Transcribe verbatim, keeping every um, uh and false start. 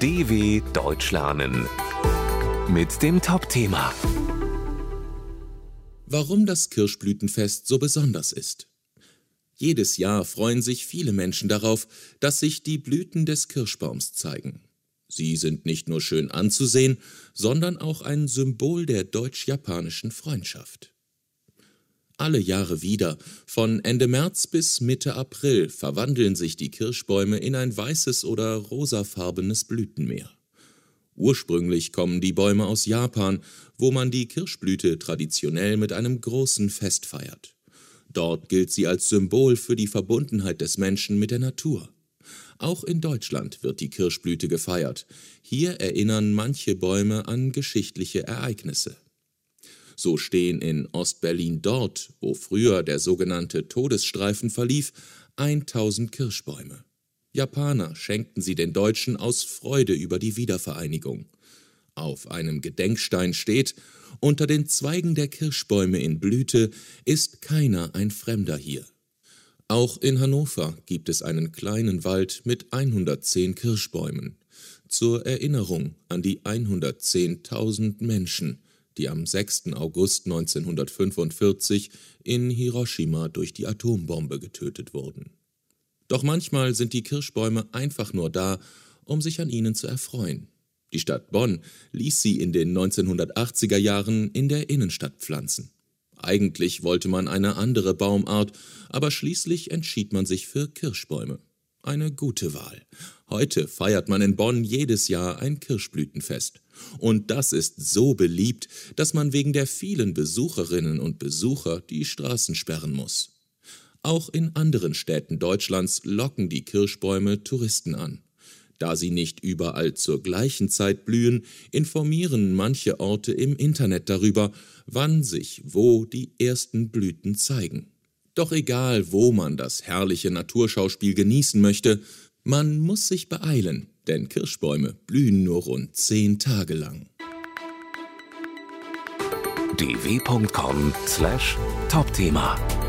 D W Deutsch lernen mit dem Top-Thema. Warum das Kirschblütenfest so besonders ist. Jedes Jahr freuen sich viele Menschen darauf, dass sich die Blüten des Kirschbaums zeigen. Sie sind nicht nur schön anzusehen, sondern auch ein Symbol der deutsch-japanischen Freundschaft. Alle Jahre wieder, von Ende März bis Mitte April, verwandeln sich die Kirschbäume in ein weißes oder rosafarbenes Blütenmeer. Ursprünglich kommen die Bäume aus Japan, wo man die Kirschblüte traditionell mit einem großen Fest feiert. Dort gilt sie als Symbol für die Verbundenheit des Menschen mit der Natur. Auch in Deutschland wird die Kirschblüte gefeiert. Hier erinnern manche Bäume an geschichtliche Ereignisse. So stehen in Ostberlin dort, wo früher der sogenannte Todesstreifen verlief, tausend Kirschbäume. Japaner schenkten sie den Deutschen aus Freude über die Wiedervereinigung. Auf einem Gedenkstein steht: Unter den Zweigen der Kirschbäume in Blüte ist keiner ein Fremder hier. Auch in Hannover gibt es einen kleinen Wald mit hundertzehn Kirschbäumen. Zur Erinnerung an die hundertzehntausend Menschen, die am sechsten August neunzehnhundertfünfundvierzig in Hiroshima durch die Atombombe getötet wurden. Doch manchmal sind die Kirschbäume einfach nur da, um sich an ihnen zu erfreuen. Die Stadt Bonn ließ sie in den neunzehnhundertachtziger Jahren in der Innenstadt pflanzen. Eigentlich wollte man eine andere Baumart, aber schließlich entschied man sich für Kirschbäume. Eine gute Wahl. Heute feiert man in Bonn jedes Jahr ein Kirschblütenfest. Und das ist so beliebt, dass man wegen der vielen Besucherinnen und Besucher die Straßen sperren muss. Auch in anderen Städten Deutschlands locken die Kirschbäume Touristen an. Da sie nicht überall zur gleichen Zeit blühen, informieren manche Orte im Internet darüber, wann sich wo die ersten Blüten zeigen. Doch egal, wo man das herrliche Naturschauspiel genießen möchte, man muss sich beeilen, denn Kirschbäume blühen nur rund zehn Tage lang. d w punkt com slash Top-Thema